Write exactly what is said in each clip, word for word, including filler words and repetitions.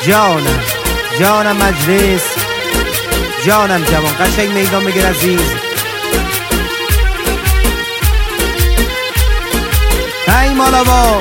جانم جانم مجلس، جانم جوان، قشنگ میدان بگیر عزیز. ای مالابا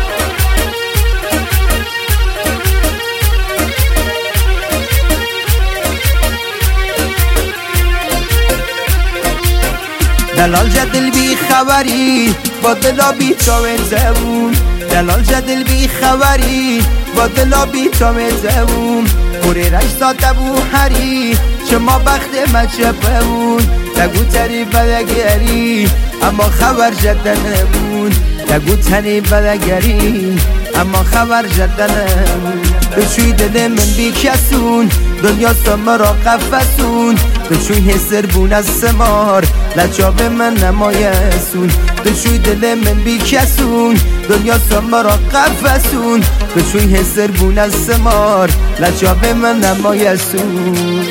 دلال جدل بی خبری با دلا بی تامه زبون، دلال جدل بی خبری با دلا بی تامه زبون. پوری رش ساته بو هری شما بخت مچه بون، تگو تری بدگری اما خبر جدل نبون، تگو تری بدگری اما خبر جدل نبون. بچوی دل من بی کسون دنیا سمرا قفسون، بچوی حسر بون از سمار لچاب من نمایسون. بچوی دل من بی کسون دنیا سمرا قفسون، بچوی حسر بون از سمار لچاب من نمایسون.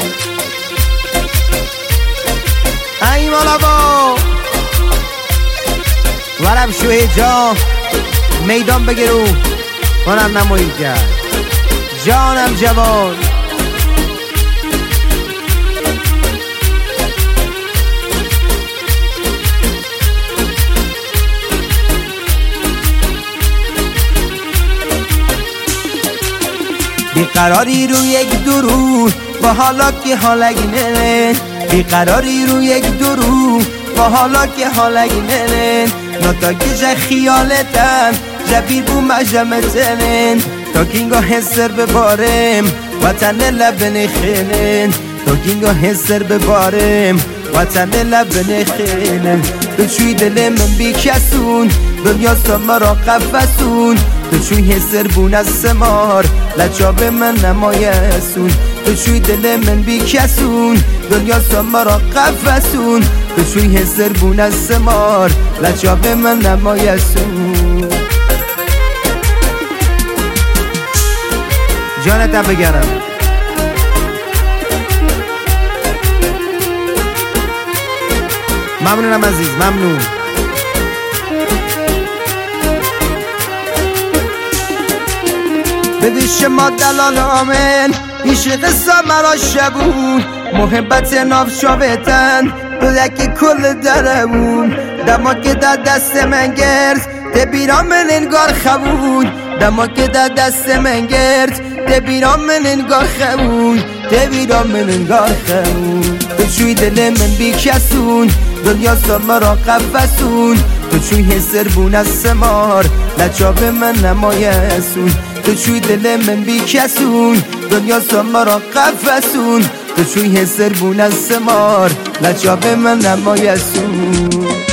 ای مالابا ورم شوی جا میدان بگیرو کنم نمایی کرد. جانم جوان بیقراری رو یک درو با حالا که حالگینه، بیقراری رو یک درو با حالا که حالگینه. نتا که خیالتن جبیر بو مجمتنن، تا کینگا حسر ببارم وطن لبن خیلن، تا کینگا حسر ببارم وطن لبن خیلن. بچوی دل من بی کسون دنیا سمرا قفسون، بچوی حسر بون از سمار لچاب من نمایسون. بچوی دل من بی کسون دنیا سمرا قفسون، بچوی حسر بون از سمار لچاب من نمایسون. جانتم بگرم ممنونم عزیز، ممنون. بدیش ما دلال آمن ایش قصه مرا شبون، محبت ناف شاوتن بلک کل درمون. دما که در دست من گرد دبیران من انگار خبون، دما که در دست من گرد دبیران من انگار خبون، دبیران من انگار خبون. بچوی دل من بی کسون دنیا سمرا قفسون، بچوی حسر بون از سمار لچاب من نمایسون. بچوی دل من بی کسون دنیا سمرا قفسون، بچوی حسر بون از سمار لچاب من نمایسون.